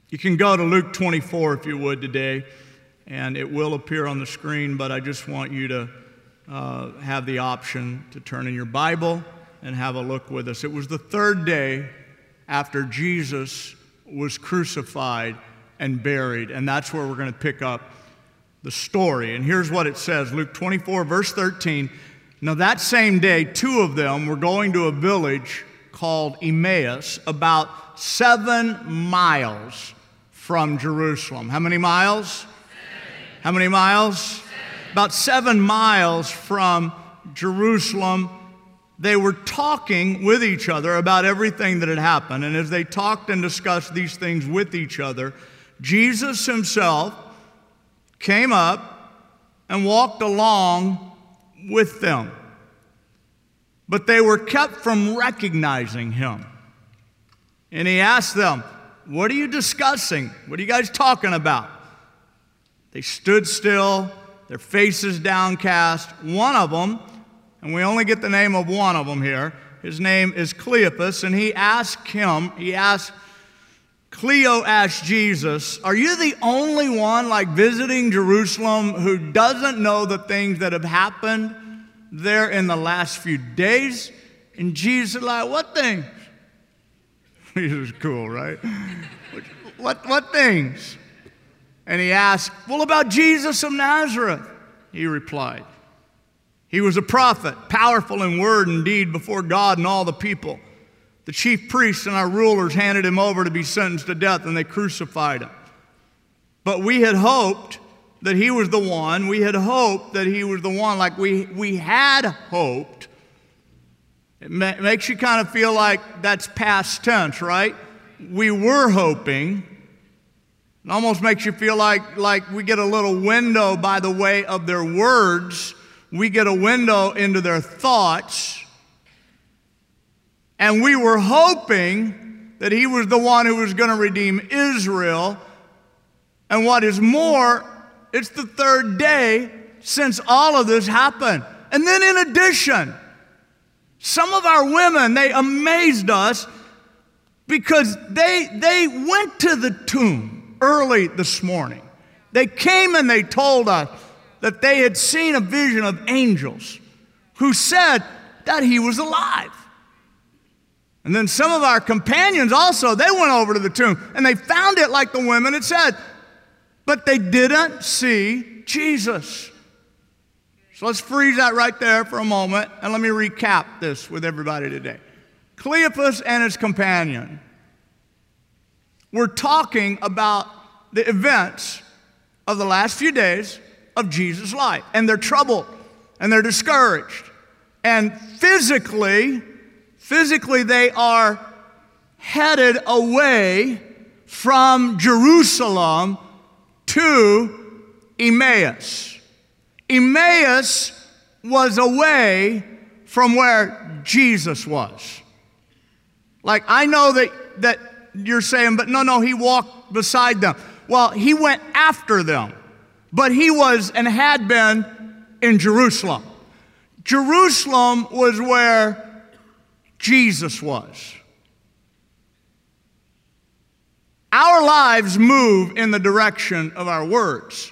You can go to Luke 24 if you would today, and it will appear on the screen, but I just want you to have the option to turn in your Bible and have a look with us. It was the third day after Jesus was crucified and buried, and that's where we're going to pick up the story. And here's what it says, Luke 24, verse 13. Now that same day, two of them were going to a village called Emmaus, about 7 miles from Jerusalem. How many miles? 7. How many miles? 7. About 7 miles from Jerusalem. They were talking with each other about everything that had happened. And as they talked and discussed these things with each other, Jesus himself came up and walked along with them. But they were kept from recognizing him. And he asked them, "What are you discussing? What are you guys talking about?" They stood still, their faces downcast. One of them, and we only get the name of one of them here, his name is Cleopas, and Cleo asked Jesus, "Are you the only one visiting Jerusalem who doesn't know the things that have happened there in the last few days?" And Jesus is like, "What things?" This is cool, right? What things? And he asked, "Well, about Jesus of Nazareth," he replied. "He was a prophet, powerful in word and deed before God and all the people. The chief priests and our rulers handed him over to be sentenced to death, and they crucified him. But we had hoped that he was the one. We had hoped that he was the one, like we had hoped." It makes you kind of feel like that's past tense, right? We were hoping. It almost makes you feel like we get a little window by the way of their words. We get a window into their thoughts. And we were hoping that he was the one who was going to redeem Israel. And what is more, it's the third day since all of this happened. And then in addition, some of our women, they amazed us because they went to the tomb early this morning. They came and they told us that they had seen a vision of angels who said that he was alive. And then some of our companions also, they went over to the tomb and they found it like the women had said, but they didn't see Jesus. So let's freeze that right there for a moment and let me recap this with everybody today. Cleopas and his companion were talking about the events of the last few days of Jesus' life, and they're troubled and they're discouraged. And physically they are headed away from Jerusalem to Emmaus. Emmaus was away from where Jesus was. I know that you're saying, but no, he walked beside them. Well, he went after them, but he was and had been in Jerusalem. Jerusalem was where Jesus was. Our lives move in the direction of our words.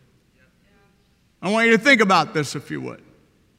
I want you to think about this if you would.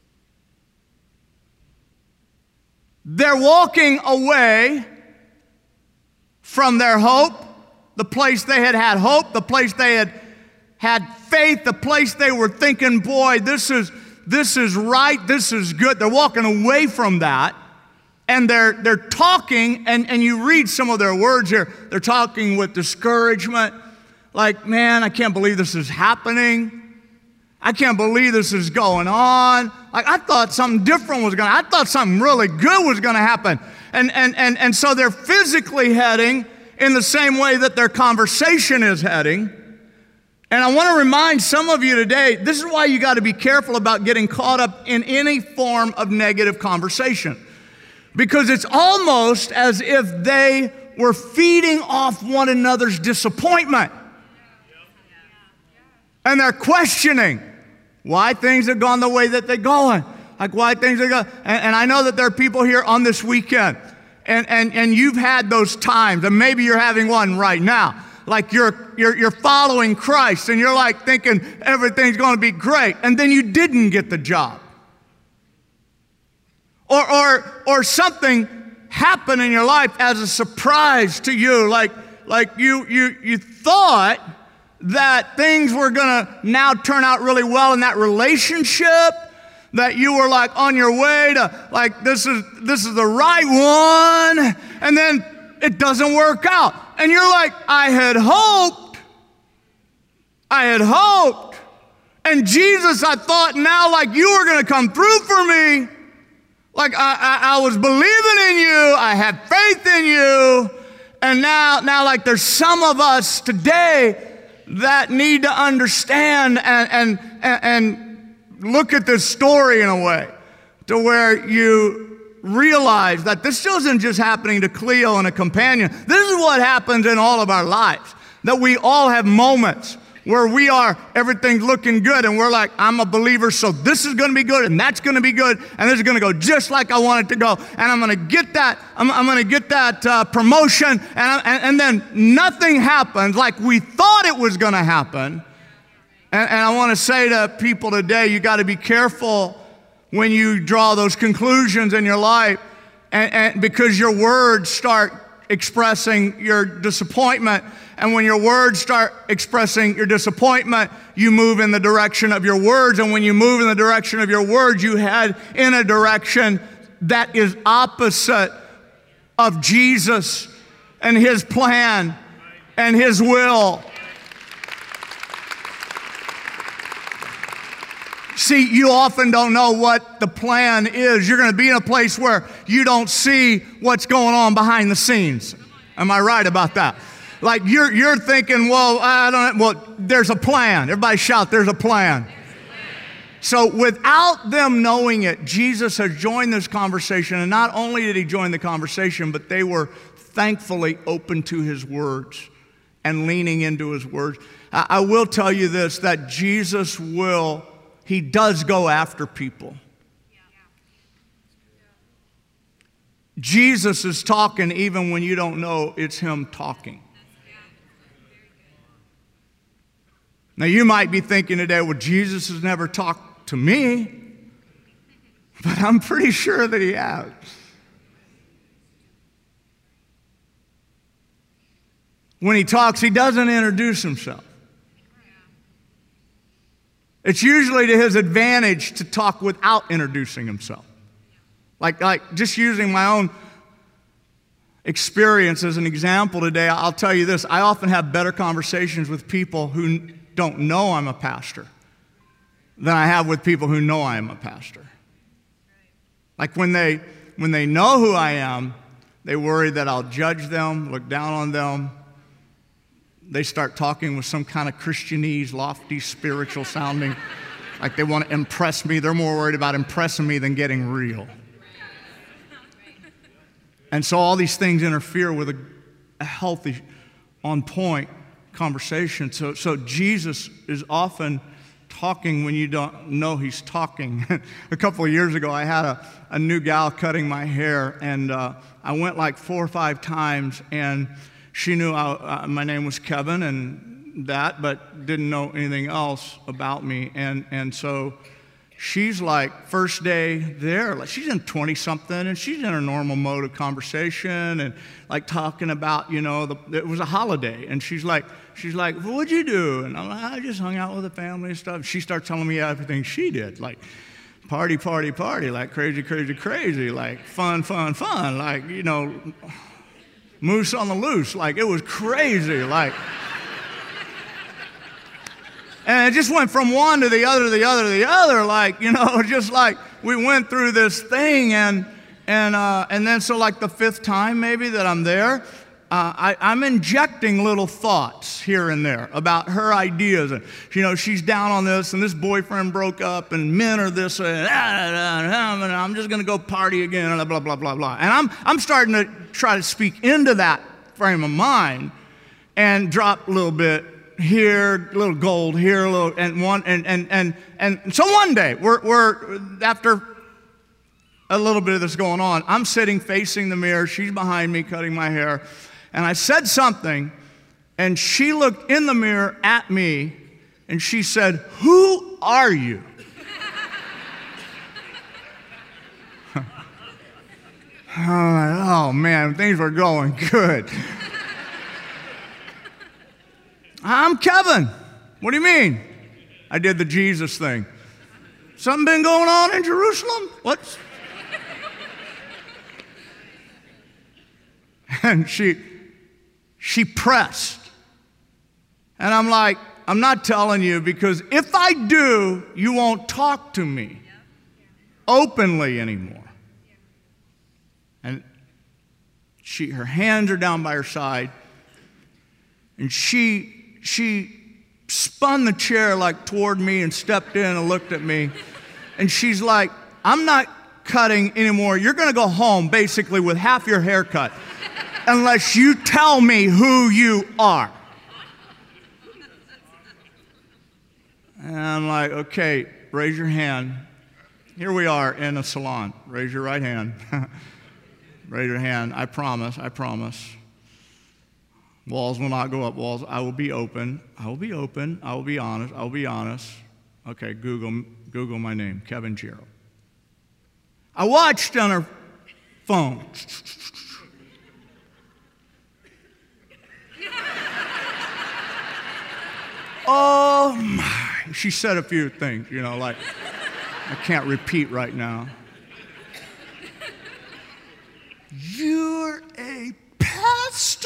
They're walking away from their hope, the place they had had hope, the place they had had faith, the place they were thinking, boy, this is right, this is good. They're walking away from that. And they're talking, and you read some of their words here. They're talking with discouragement, like, man, I can't believe this is happening. I can't believe this is going on. I thought something different was I thought something really good was going to happen. And so they're physically heading in the same way that their conversation is heading. And I want to remind some of you today, this is why you got to be careful about getting caught up in any form of negative conversation. Because it's almost as if they were feeding off one another's disappointment. And they're questioning why things have gone the way that they're going. Why things are going. And I know that there are people here on this weekend. And you've had those times, and maybe you're having one right now. like you're following Christ, and you're like thinking everything's going to be great, and then you didn't get the job. Or something happened in your life as a surprise to you, like you thought that things were going to now turn out really well in that relationship, that you were like on your way to, like, this is the right one, and then it doesn't work out. And you're like, I had hoped. And Jesus, I thought now, like, you were going to come through for me. Like, I was believing in you. I had faith in you. And now, like, there's some of us today that need to understand and look at this story in a way to where you realize that this isn't just happening to Cleo and a companion. This is what happens in all of our lives, that we all have moments where everything's looking good, and we're like, I'm a believer, so this is going to be good, and that's going to be good, and this is going to go just like I want it to go, and I'm going to get that. I'm going to get that promotion, and then nothing happens like we thought it was going to happen. And I want to say to people today, you got to be careful when you draw those conclusions in your life, and because your words start expressing your disappointment. And when your words start expressing your disappointment, you move in the direction of your words. And when you move in the direction of your words, you head in a direction that is opposite of Jesus and His plan and His will. See, you often don't know what the plan is. You're going to be in a place where you don't see what's going on behind the scenes. Am I right about that? Like you're thinking, well, there's a plan. Everybody shout, there's a plan. So without them knowing it, Jesus has joined this conversation, and not only did He join the conversation, but they were thankfully open to His words and leaning into His words. I will tell you this, that Jesus He does go after people. Jesus is talking even when you don't know it's Him talking. Now you might be thinking today, well, Jesus has never talked to me, but I'm pretty sure that He has. When He talks, He doesn't introduce Himself. It's usually to His advantage to talk without introducing Himself. Like just using my own experience as an example today, I'll tell you this. I often have better conversations with people who don't know I'm a pastor than I have with people who know I am a pastor. Like when they know who I am, they worry that I'll judge them, look down on them. They start talking with some kind of Christianese, lofty, spiritual sounding, like they want to impress me. They're more worried about impressing me than getting real. And so all these things interfere with a healthy, on-point conversation. So Jesus is often talking when you don't know He's talking. A couple of years ago, I had a new gal cutting my hair, and I went like 4 or 5 times, and she knew my name was Kevin and that, but didn't know anything else about me. And so she's like, first day there, like she's in 20-something, and she's in her normal mode of conversation and like talking about, it was a holiday. And she's like, well, what'd you do? And I'm like, I just hung out with the family and stuff. She starts telling me everything she did, like party, like crazy, like fun, like, moose on the loose, like it was crazy, like. And it just went from one to the other, like, just like we went through this thing, and then so like the 5th time maybe that I'm there, I'm injecting little thoughts here and there about her ideas, and she's down on this, and this boyfriend broke up, and men are this, and I'm just gonna go party again, and blah blah blah blah. And I'm starting to try to speak into that frame of mind, and drop a little bit here, a little gold here, a little, and so one day we're after a little bit of this going on, I'm sitting facing the mirror, she's behind me cutting my hair, and I said something, And she looked in the mirror at me, and she said, "Who are you?" I'm like, oh man, things were going good. "I'm Kevin." "What do you mean?" I did the Jesus thing. "Something been going on in Jerusalem?" "What's..." And she pressed. And I'm like, "I'm not telling you, because if I do, you won't talk to me openly anymore." And her hands are down by her side, and she spun the chair like toward me and stepped in and looked at me, and she's like, "I'm not cutting anymore. You're going to go home basically with half your haircut unless you tell me who you are." And I'm like, "Okay, raise your hand." Here we are in a salon. Raise your right hand. Raise your hand. I promise. Walls will not go up. Walls, I will be open. I will be open. I will be honest. I will be honest. Okay, Google my name, Kevin Gerald. I watched on her phone. Oh my. She said a few things, like I can't repeat right now. "You're a pastor?"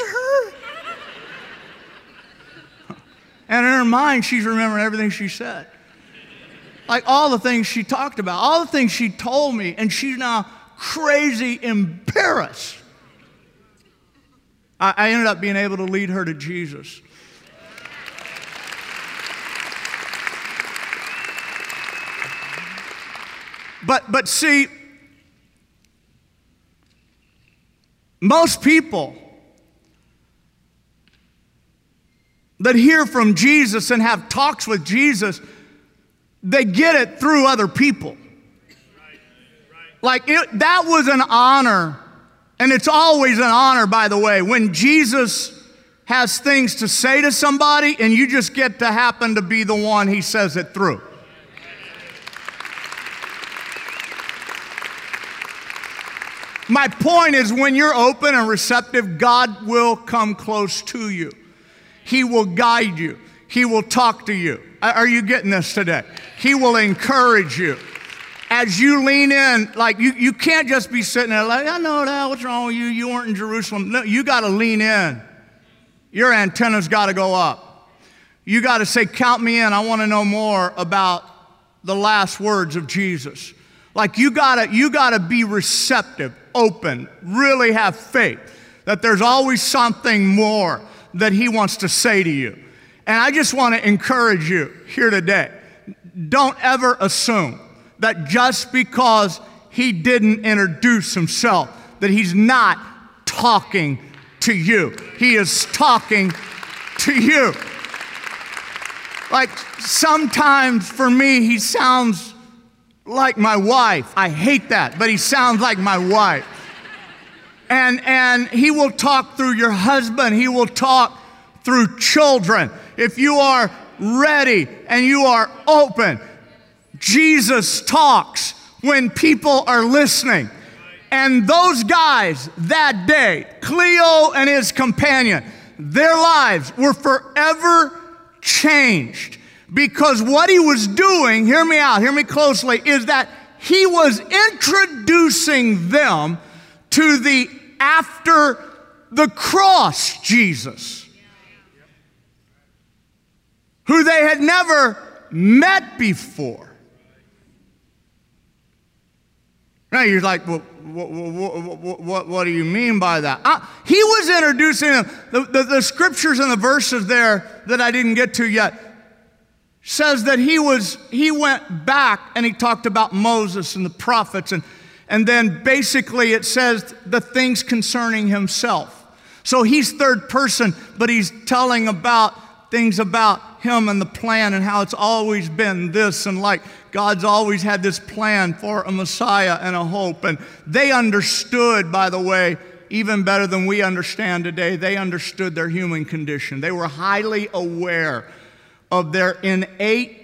And in her mind, she's remembering everything she said. Like all the things she talked about, all the things she told me, and she's now crazy embarrassed. I ended up being able to lead her to Jesus. But see, most people that hear from Jesus and have talks with Jesus, they get it through other people. Like that was an honor, and it's always an honor, by the way, when Jesus has things to say to somebody and you just get to happen to be the one he says it through. My point is, when you're open and receptive, God will come close to you. He will guide you. He will talk to you. Are you getting this today? He will encourage you. As you lean in, like you can't just be sitting there like, "I know that, what's wrong with you? You weren't in Jerusalem." No, you got to lean in. Your antennas got to go up. You got to say, "Count me in. I want to know more about the last words of Jesus." Like you gotta be receptive, open, really have faith that there's always something more that he wants to say to you. And I just want to encourage you here today. Don't ever assume that just because he didn't introduce himself, that he's not talking to you. He is talking to you. Like sometimes for me, he sounds like my wife. I hate that, but he sounds like my wife. And he will talk through your husband. He will talk through children. If you are ready and you are open, Jesus talks when people are listening. And those guys that day, Cleo and his companion, their lives were forever changed. Because what he was doing, hear me out, hear me closely, is that he was introducing them to the after the cross Jesus, who they had never met before. Now you're like, well, what do you mean by that? He was introducing them. The scriptures and the verses there that I didn't get to yet says that he went back and he talked about Moses and the prophets, and then basically it says the things concerning himself. So he's third person, but he's telling about things about him and the plan and how it's always been this, and like God's always had this plan for a Messiah and a hope. And they understood, by the way, even better than we understand today, they understood their human condition. They were highly aware of their innate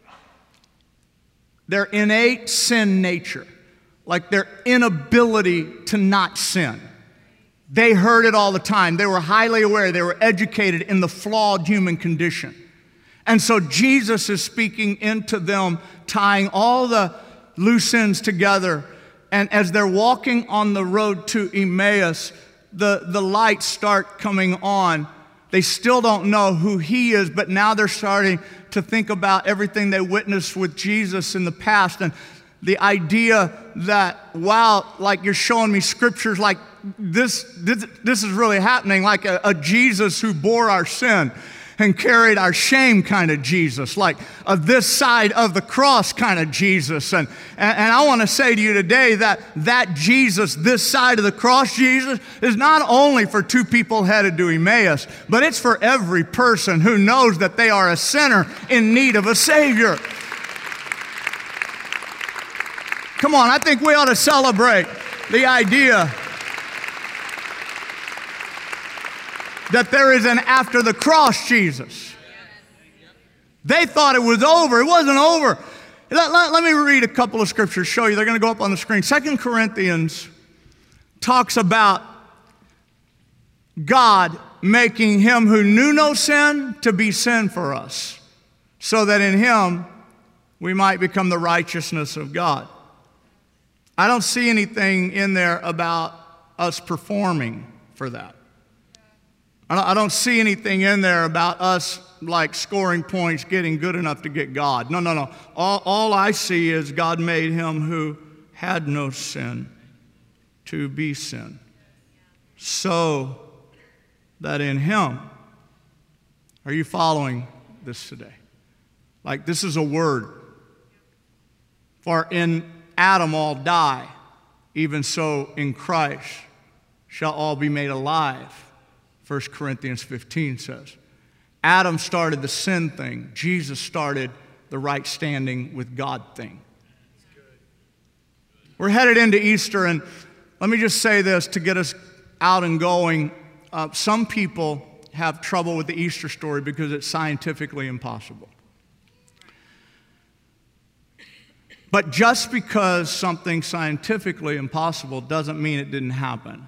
sin nature, like their inability to not sin. They heard it all the time. They were highly aware. They were educated in the flawed human condition. And so Jesus is speaking into them, tying all the loose ends together. And as they're walking on the road to Emmaus, the lights start coming on. They still don't know who he is, but now they're starting to think about everything they witnessed with Jesus in the past. And the idea that, wow, like you're showing me scriptures like this is really happening, like a Jesus who bore our sin and carried our shame kind of Jesus, like this side of the cross kind of Jesus. And I want to say to you today that Jesus, this side of the cross Jesus, is not only for two people headed to Emmaus, but it's for every person who knows that they are a sinner in need of a Savior. Come on, I think we ought to celebrate the idea that there is an after the cross Jesus. They thought it was over. It wasn't over. Let me read a couple of scriptures, show you. They're going to go up on the screen. 2 Corinthians talks about God making him who knew no sin to be sin for us, so that in him we might become the righteousness of God. I don't see anything in there about us performing for that. I don't see anything in there about us like scoring points, getting good enough to get God. No. All I see is God made him who had no sin to be sin, so that in him, are you following this today? Like this is a word. For in Adam all die, even so in Christ shall all be made alive. 1 Corinthians 15 says. Adam started the sin thing. Jesus started the right standing with God thing. We're headed into Easter, and let me just say this to get us out and going. Some people have trouble with the Easter story because it's scientifically impossible. But just because something's scientifically impossible doesn't mean it didn't happen.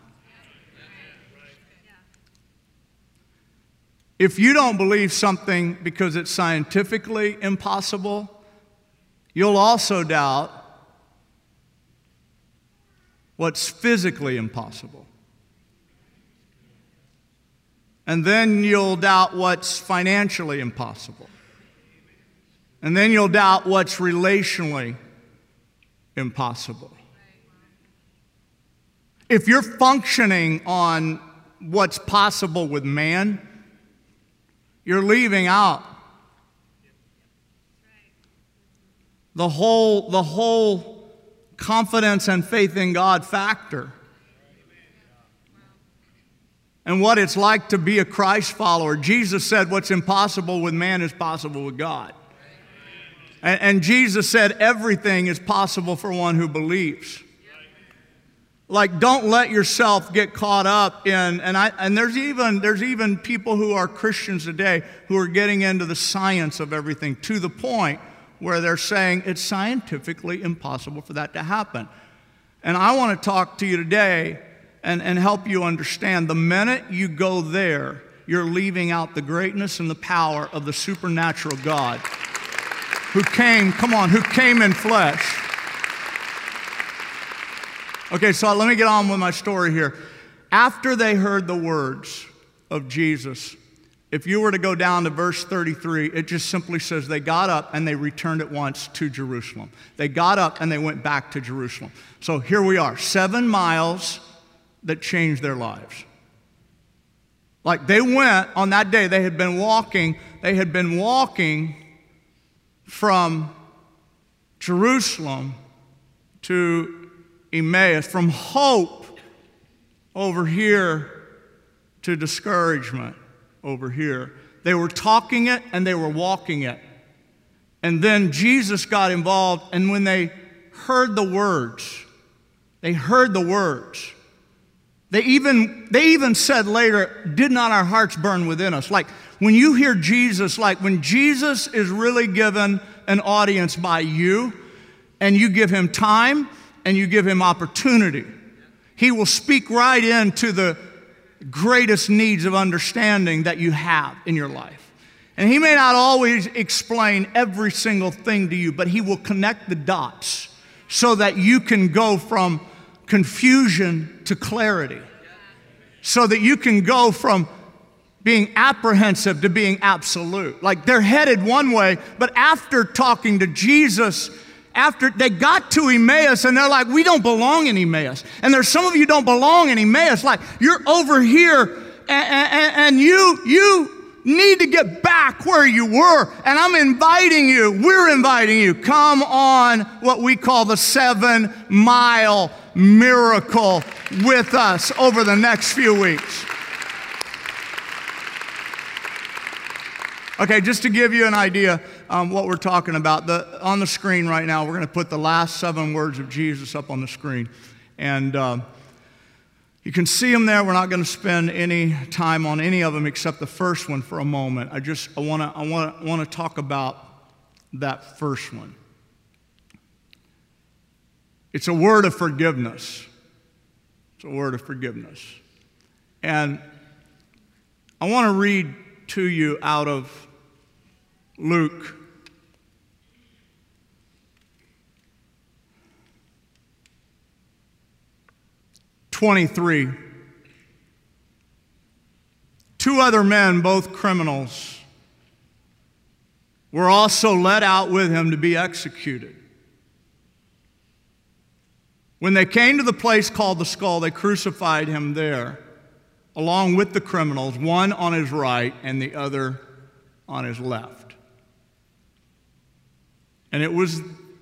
If you don't believe something because it's scientifically impossible, you'll also doubt what's physically impossible. And then you'll doubt what's financially impossible. And then you'll doubt what's relationally impossible. If you're functioning on what's possible with man, you're leaving out the whole confidence and faith in God factor. And what it's like to be a Christ follower. Jesus said what's impossible with man is possible with God. And Jesus said everything is possible for one who believes. Like, don't let yourself get caught up in, and there's even people who are Christians today who are getting into the science of everything to the point where they're saying it's scientifically impossible for that to happen. And I want to talk to you today and help you understand the minute you go there, you're leaving out the greatness and the power of the supernatural God who came in flesh. Okay, so let me get on with my story here. After they heard the words of Jesus, if you were to go down to verse 33, it just simply says they got up and they returned at once to Jerusalem. They got up and they went back to Jerusalem. So here we are, 7 miles that changed their lives. Like they went on that day, they had been walking from Jerusalem to Emmaus, from hope over here to discouragement over here. They were talking it and they were walking it. And then Jesus got involved, and when they heard the words, they They even said later, did not our hearts burn within us? Like when you hear Jesus, like when Jesus is really given an audience by you and you give him time and you give him opportunity, he will speak right into the greatest needs of understanding that you have in your life. And he may not always explain every single thing to you, but he will connect the dots so that you can go from confusion to clarity, so that you can go from being apprehensive to being absolute. Like they're headed one way, but after talking to Jesus, after they got to Emmaus, and they're like, we don't belong in Emmaus. And there's some of you don't belong in Emmaus. Like you're over here, and you need to get back where you were. And we're inviting you, come on what we call the 7-mile miracle with us over the next few weeks. Okay, just to give you an idea what we're talking about, on the screen right now, we're going to put the last 7 words of Jesus up on the screen. And you can see them there. We're not going to spend any time on any of them except the first one for a moment. I want to talk about that first one. It's a word of forgiveness. It's a word of forgiveness. And I want to read to you out of Luke (23). 2 other men, both criminals, were also led out with him to be executed. When they came to the place called the Skull, they crucified him there, along with the criminals, one on his right and the other on his left. And it was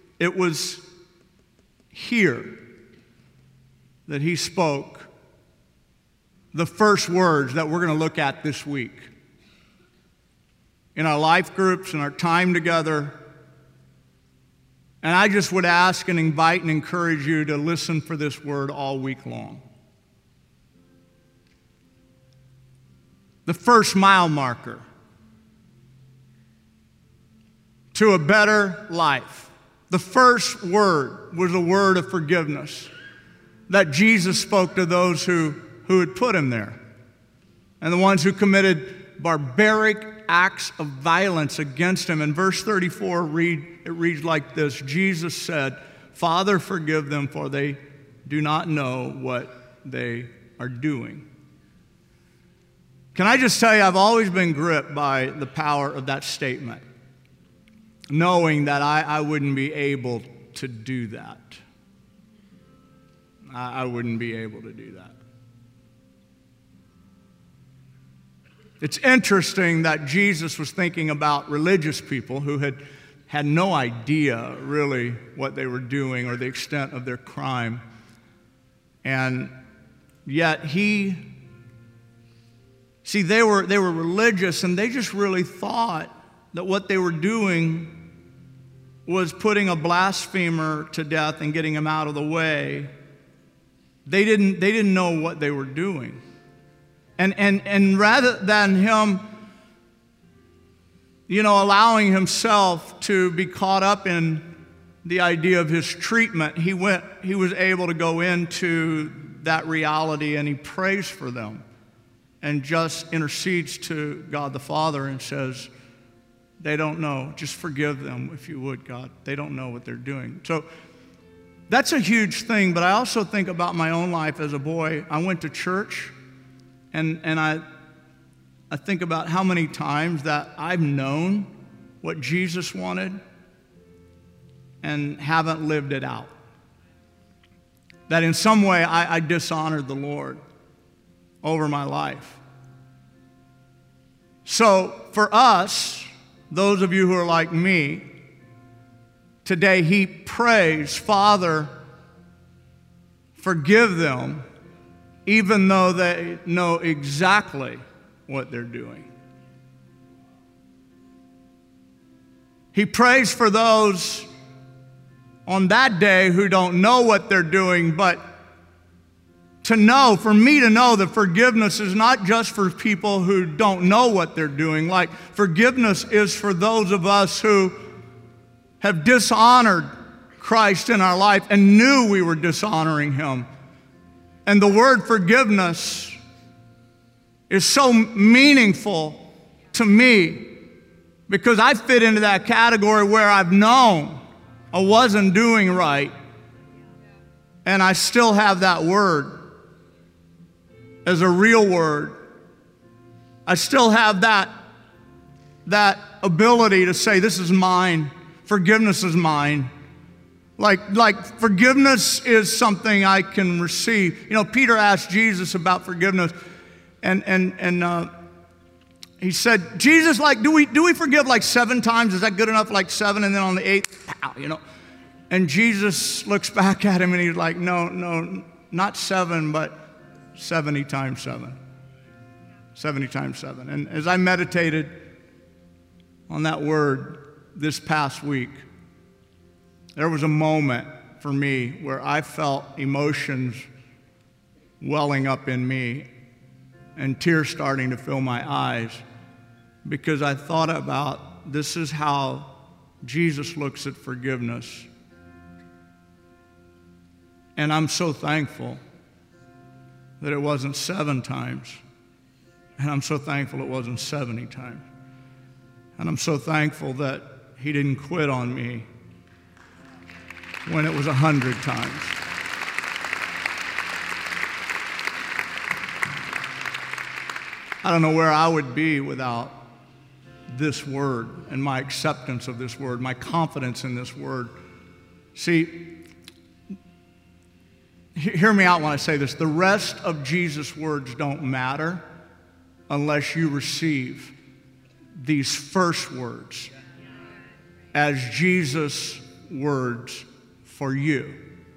here that he spoke the first words that we're going to look at this week. In our life groups and our time together. And I just would ask and invite and encourage you to listen for this word all week long. The first mile marker to a better life. The first word was a word of forgiveness that Jesus spoke to those who had put him there, and the ones who committed barbaric acts of violence against him. In verse 34, it reads like this: Jesus said, "Father, forgive them, for they do not know what they are doing." Can I just tell you, I've always been gripped by the power of that statement, knowing that I wouldn't be able to do that. I wouldn't be able to do that. It's interesting that Jesus was thinking about religious people who had no idea really what they were doing or the extent of their crime. And yet they were religious, and they just really thought that what they were doing was putting a blasphemer to death and getting him out of the way. They didn't know what they were doing. And rather than him, allowing himself to be caught up in the idea of his treatment, he was able to go into that reality, and he prays for them and just intercedes to God the Father and says, they don't know. Just forgive them if you would, God. They don't know what they're doing. So that's a huge thing, but I also think about my own life as a boy. I went to church, and I think about how many times that I've known what Jesus wanted and haven't lived it out. That in some way I dishonored the Lord over my life. So for us, those of you who are like me, today he prays, Father, forgive them, even though they know exactly what they're doing. He prays for those on that day who don't know what they're doing, but to know, for me to know that forgiveness is not just for people who don't know what they're doing. Like, forgiveness is for those of us who have dishonored Christ in our life and knew we were dishonoring Him. And the word forgiveness is so meaningful to me because I fit into that category where I've known I wasn't doing right, and I still have that word as a real word. I still have that ability to say, this is mine. Forgiveness is mine. Like forgiveness is something I can receive. You know, Peter asked Jesus about forgiveness, and he said, Jesus, like, do we forgive like 7 times? Is that good enough? Like 7, and then on the 8th, pow, you know? And Jesus looks back at him and he's like, no, not 7, but 70 times 7. 70 times 7. And as I meditated on that word this past week, there was a moment for me where I felt emotions welling up in me and tears starting to fill my eyes because I thought about this is how Jesus looks at forgiveness. And I'm so thankful that it wasn't 7 times. And I'm so thankful it wasn't 70 times. And I'm so thankful that He didn't quit on me when it was 100 times. I don't know where I would be without this word and my acceptance of this word, my confidence in this word. See, hear me out when I say this. The rest of Jesus' words don't matter unless you receive these first words as Jesus' words for you.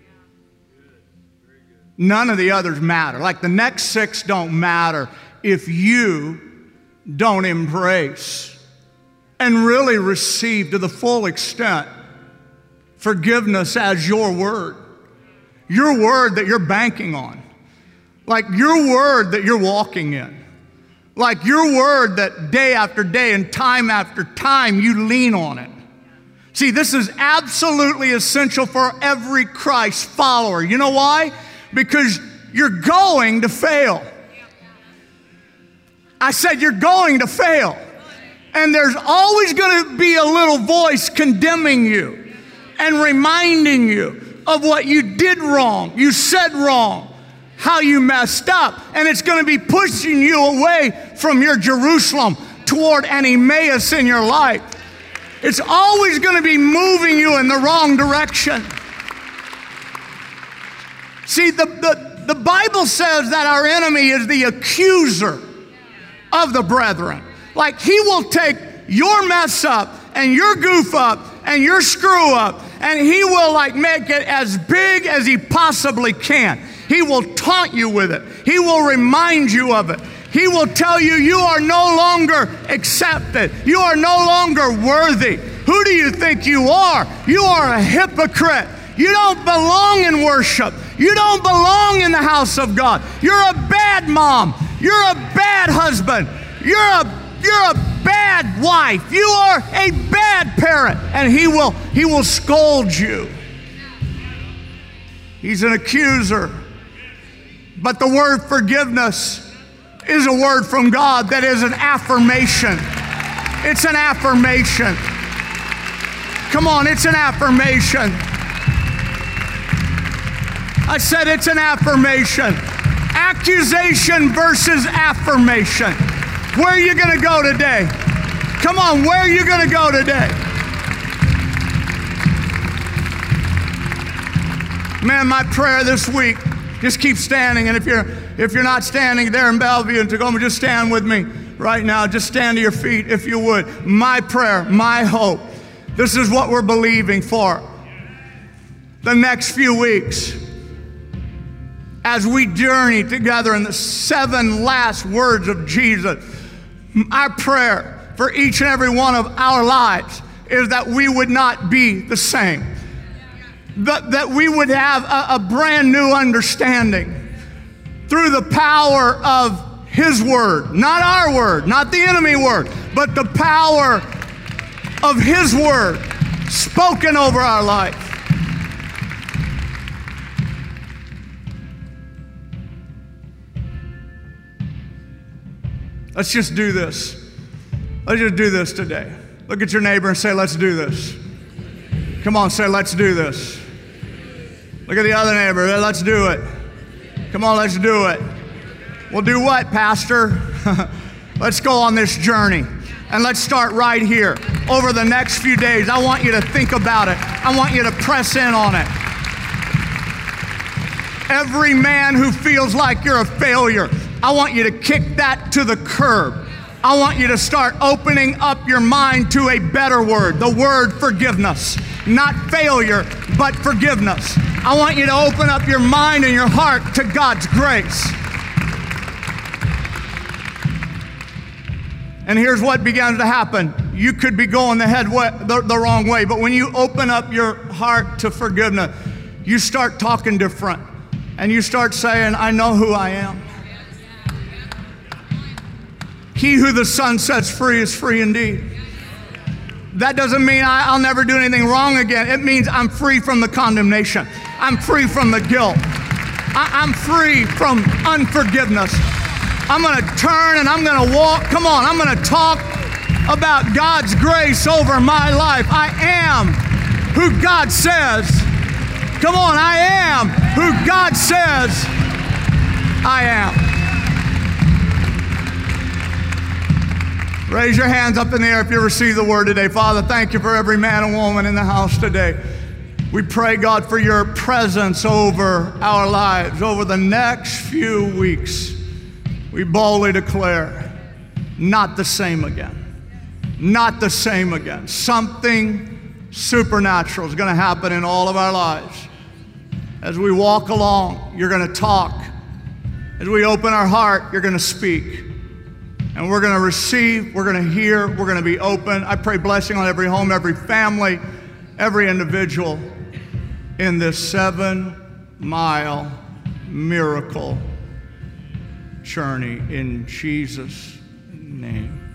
None of the others matter. Like the next 6 don't matter if you don't embrace and really receive to the full extent forgiveness as your word that you're banking on, like your word that you're walking in, like your word that day after day and time after time you lean on it. See, this is absolutely essential for every Christ follower. You know why? Because you're going to fail. I said you're going to fail. And there's always going to be a little voice condemning you and reminding you of what you did wrong, you said wrong, how you messed up. And it's going to be pushing you away from your Jerusalem toward an Emmaus in your life. It's always going to be moving you in the wrong direction. See, the Bible says that our enemy is the accuser of the brethren. Like he will take your mess up and your goof up and your screw up, and he will like make it as big as he possibly can. He will taunt you with it. He will remind you of it. He will tell you you are no longer accepted. You are no longer worthy. Who do you think you are? You are a hypocrite. You don't belong in worship. You don't belong in the house of God. You're a bad mom. You're a bad husband. You're a bad wife. You are a bad parent. And he will scold you. He's an accuser. But the word forgiveness is a word from God that is an affirmation. It's an affirmation. Come on, it's an affirmation. I said it's an affirmation. Accusation versus affirmation. Where are you going to go today? Come on, where are you going to go today? Man, my prayer this week, just keep standing. And if you're not standing there in Bellevue and Tacoma, just stand with me right now. Just stand to your feet if you would. My prayer, my hope. This is what we're believing for the next few weeks as we journey together in the 7 last words of Jesus. Our prayer for each and every one of our lives is that we would not be the same. That we would have a brand new understanding. through the power of His word, not our word, not the enemy word, but the power of His word spoken over our life. Let's just do this. Let's just do this today. Look at your neighbor and say, let's do this. Come on, say, let's do this. Look at the other neighbor, let's do it. Come on, let's do it. We'll do what, Pastor? Let's go on this journey. And let's start right here. Over the next few days, I want you to think about it. I want you to press in on it. Every man who feels like you're a failure, I want you to kick that to the curb. I want you to start opening up your mind to a better word, the word forgiveness. Not failure, but forgiveness. I want you to open up your mind and your heart to God's grace. And here's what begins to happen. You could be going the wrong way, but when you open up your heart to forgiveness, you start talking different. And you start saying, I know who I am. He who the Son sets free is free indeed. That doesn't mean I'll never do anything wrong again. It means I'm free from the condemnation. I'm free from the guilt. I'm free from unforgiveness. I'm going to turn and I'm going to walk. Come on, I'm going to talk about God's grace over my life. I am who God says. Come on, I am who God says I am. Raise your hands up in the air if you receive the word today. Father, thank you for every man and woman in the house today. We pray, God, for your presence over our lives over the next few weeks. We boldly declare, not the same again. Not the same again. Something supernatural is going to happen in all of our lives. As we walk along, you're going to talk. As we open our heart, you're going to speak. And we're going to receive, we're going to hear, we're going to be open. I pray blessing on every home, every family, every individual in this 7-mile miracle journey in Jesus' name.